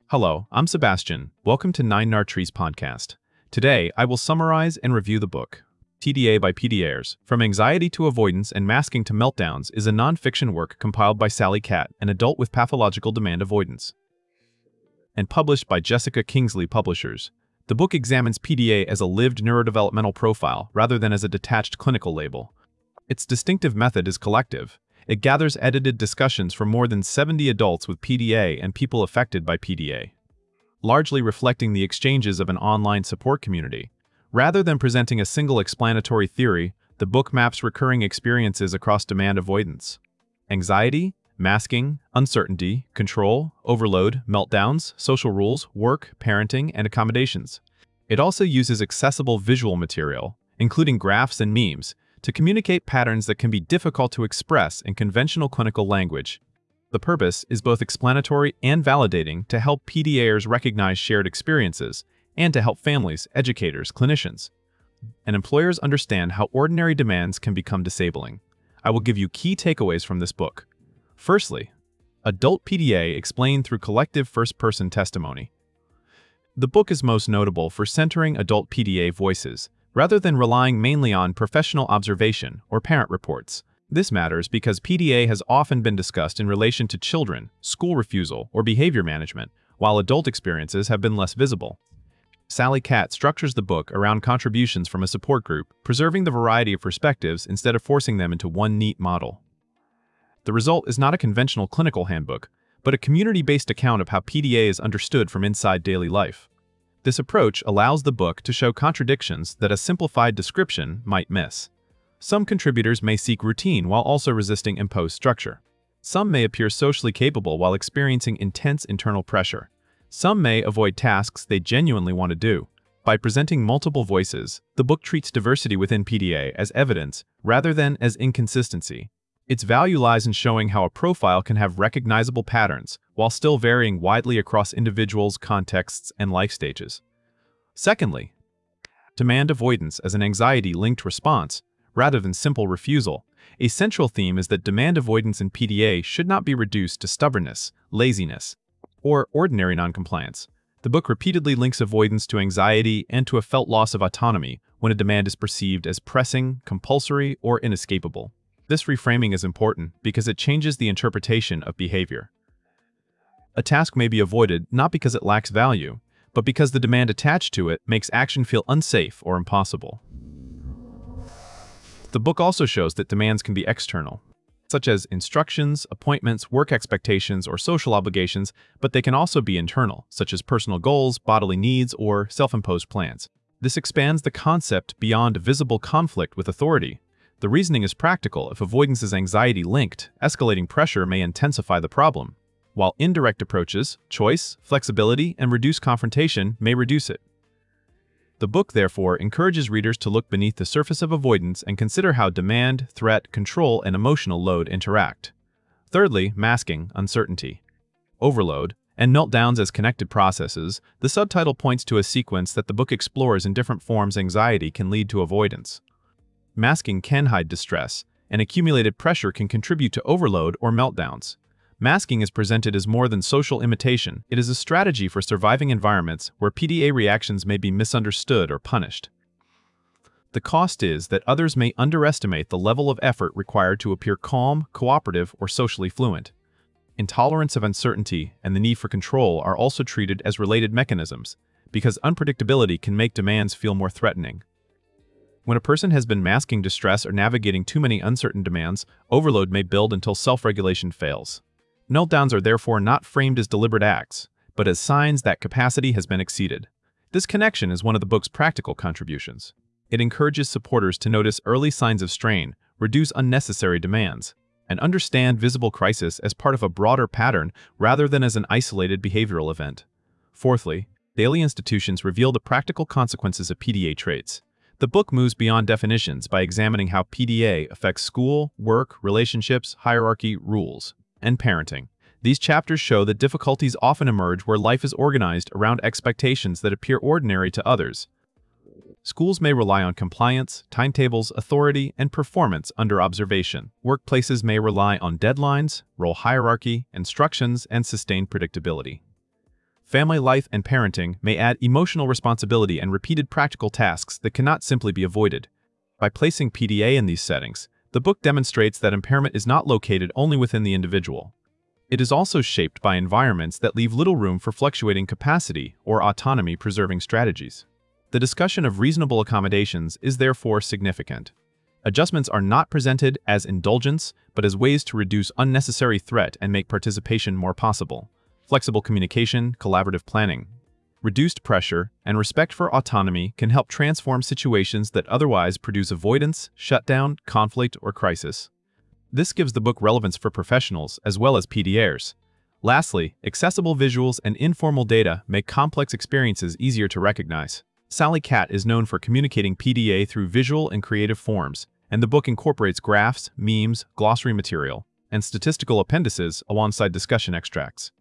Hello, I'm Sebastian. Welcome to Nine Nar Trees podcast. Today, I will summarize and review the book. PDA by PDAers, From Anxiety to Avoidance and Masking to Meltdowns is a non-fiction work compiled by Sally Catt, an adult with pathological demand avoidance, and published by Jessica Kingsley Publishers. The book examines PDA as a lived neurodevelopmental profile rather than as a detached clinical label. Its distinctive method is collective. It gathers edited discussions from more than 70 adults with PDA and people affected by PDA, largely reflecting the exchanges of an online support community. Rather than presenting a single explanatory theory, the book maps recurring experiences across demand avoidance, anxiety, masking, uncertainty, control, overload, meltdowns, social rules, work, parenting, and accommodations. It also uses accessible visual material, including graphs and memes, to communicate patterns that can be difficult to express in conventional clinical language. The purpose is both explanatory and validating to help PDAers recognize shared experiences and to help families, educators, clinicians, and employers understand how ordinary demands can become disabling. I will give you key takeaways from this book. Firstly, adult PDA explained through collective first-person testimony. The book is most notable for centering adult PDA voices, rather than relying mainly on professional observation or parent reports. This matters because PDA has often been discussed in relation to children, school refusal, or behavior management, while adult experiences have been less visible. Sally Catt structures the book around contributions from a support group, preserving the variety of perspectives instead of forcing them into one neat model. The result is not a conventional clinical handbook, but a community-based account of how PDA is understood from inside daily life. This approach allows the book to show contradictions that a simplified description might miss. Some contributors may seek routine while also resisting imposed structure. Some may appear socially capable while experiencing intense internal pressure. Some may avoid tasks they genuinely want to do. By presenting multiple voices, the book treats diversity within PDA as evidence rather than as inconsistency. Its value lies in showing how a profile can have recognizable patterns while still varying widely across individuals, contexts, and life stages. Secondly, demand avoidance as an anxiety-linked response rather than simple refusal. A central theme is that demand avoidance in PDA should not be reduced to stubbornness, laziness, or ordinary noncompliance. The book repeatedly links avoidance to anxiety and to a felt loss of autonomy when a demand is perceived as pressing, compulsory, or inescapable. This reframing is important because it changes the interpretation of behavior. A task may be avoided not because it lacks value, but because the demand attached to it makes action feel unsafe or impossible. The book also shows that demands can be external, such as instructions, appointments, work expectations, or social obligations, but they can also be internal, such as personal goals, bodily needs, or self-imposed plans. This expands the concept beyond visible conflict with authority. The reasoning is practical. If avoidance is anxiety-linked, escalating pressure may intensify the problem, while indirect approaches, choice, flexibility, and reduced confrontation may reduce it. The book, therefore, encourages readers to look beneath the surface of avoidance and consider how demand, threat, control, and emotional load interact. Thirdly, masking, uncertainty, overload, and meltdowns as connected processes. The subtitle points to a sequence that the book explores in different forms anxiety can lead to avoidance. Masking can hide distress, and accumulated pressure can contribute to overload or meltdowns. Masking is presented as more than social imitation. It is a strategy for surviving environments where PDA reactions may be misunderstood or punished. The cost is that others may underestimate the level of effort required to appear calm, cooperative, or socially fluent. Intolerance of uncertainty and the need for control are also treated as related mechanisms, because unpredictability can make demands feel more threatening. When a person has been masking distress or navigating too many uncertain demands, overload may build until self-regulation fails. Meltdowns are therefore not framed as deliberate acts, but as signs that capacity has been exceeded. This connection is one of the book's practical contributions. It encourages supporters to notice early signs of strain, reduce unnecessary demands, and understand visible crisis as part of a broader pattern rather than as an isolated behavioral event. Fourthly, daily institutions reveal the practical consequences of PDA traits. The book moves beyond definitions by examining how PDA affects school, work, relationships, hierarchy, rules, and parenting. These chapters show that difficulties often emerge where life is organized around expectations that appear ordinary to others. Schools may rely on compliance, timetables, authority, and performance under observation. Workplaces may rely on deadlines, role hierarchy, instructions, and sustained predictability. Family life and parenting may add emotional responsibility and repeated practical tasks that cannot simply be avoided. By placing PDA in these settings, the book demonstrates that impairment is not located only within the individual. It is also shaped by environments that leave little room for fluctuating capacity or autonomy-preserving strategies. The discussion of reasonable accommodations is therefore significant. Adjustments are not presented as indulgence, but as ways to reduce unnecessary threat and make participation more possible. Flexible communication, collaborative planning, reduced pressure, and respect for autonomy can help transform situations that otherwise produce avoidance, shutdown, conflict, or crisis. This gives the book relevance for professionals as well as PDAers. Lastly, accessible visuals and informal data make complex experiences easier to recognize. Sally Catt is known for communicating PDA through visual and creative forms, and the book incorporates graphs, memes, glossary material, and statistical appendices alongside discussion extracts.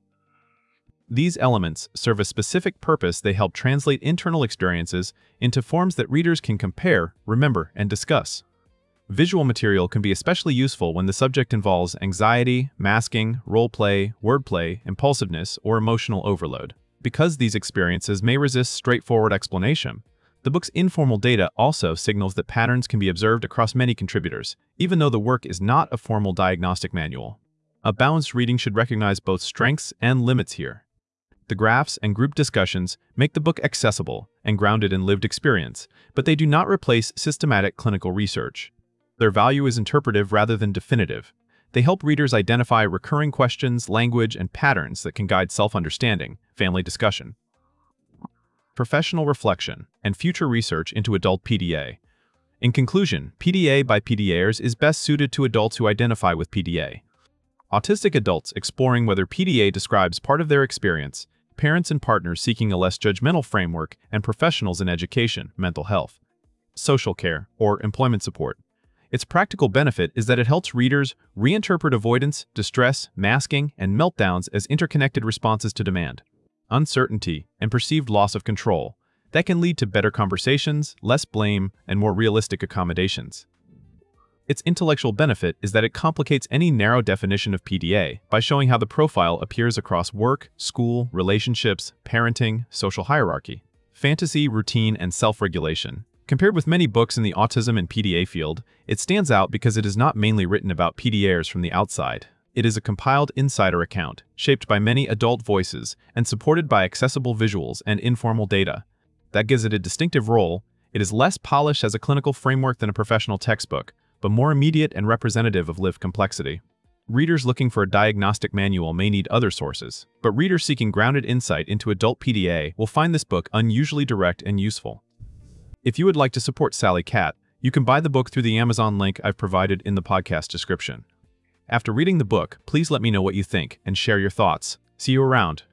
These elements serve a specific purpose. They help translate internal experiences into forms that readers can compare, remember, and discuss. Visual material can be especially useful when the subject involves anxiety, masking, role-play, wordplay, impulsiveness, or emotional overload. Because these experiences may resist straightforward explanation, the book's informal data also signals that patterns can be observed across many contributors, even though the work is not a formal diagnostic manual. A balanced reading should recognize both strengths and limits here. The graphs and group discussions make the book accessible and grounded in lived experience, but they do not replace systematic clinical research. Their value is interpretive rather than definitive. They help readers identify recurring questions, language, and patterns that can guide self-understanding, family discussion, professional reflection, and future research into adult PDA. In conclusion, PDA by PDAers is best suited to adults who identify with PDA. Autistic adults exploring whether PDA describes part of their experience, parents and partners seeking a less judgmental framework, and professionals in education, mental health, social care, or employment support. Its practical benefit is that it helps readers reinterpret avoidance, distress, masking, and meltdowns as interconnected responses to demand, uncertainty, and perceived loss of control that can lead to better conversations, less blame, and more realistic accommodations. Its intellectual benefit is that it complicates any narrow definition of PDA by showing how the profile appears across work, school, relationships, parenting, social hierarchy, fantasy, routine, and self-regulation. Compared with many books in the autism and PDA field, it stands out because it is not mainly written about PDAers from the outside. It is a compiled insider account, shaped by many adult voices and supported by accessible visuals and informal data. That gives it a distinctive role. It is less polished as a clinical framework than a professional textbook, but more immediate and representative of lived complexity. Readers looking for a diagnostic manual may need other sources, but readers seeking grounded insight into adult PDA will find this book unusually direct and useful. If you would like to support Sally Catt, you can buy the book through the Amazon link I've provided in the podcast description. After reading the book, please let me know what you think and share your thoughts. See you around.